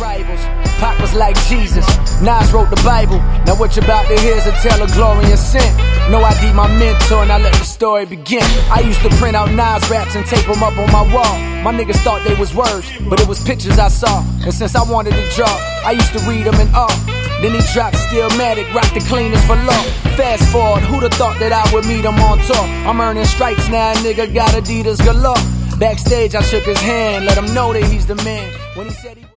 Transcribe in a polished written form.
rivals. Pac was like Jesus, Nas wrote the Bible. Now what you about to hear is a tale of glory and sin. No ID my mentor, now let the story begin. I used to print out Nas raps and tape them up on my wall. My niggas thought they was words, but it was pictures I saw. And since I wanted to draw, I used to read them in awe. Then he dropped Stillmatic, rock the cleanest for law. Fast forward, who'da thought that I would meet him on tour? I'm earning stripes now, nigga, got Adidas galore. Backstage, I shook his hand, let him know that he's the man. When he said he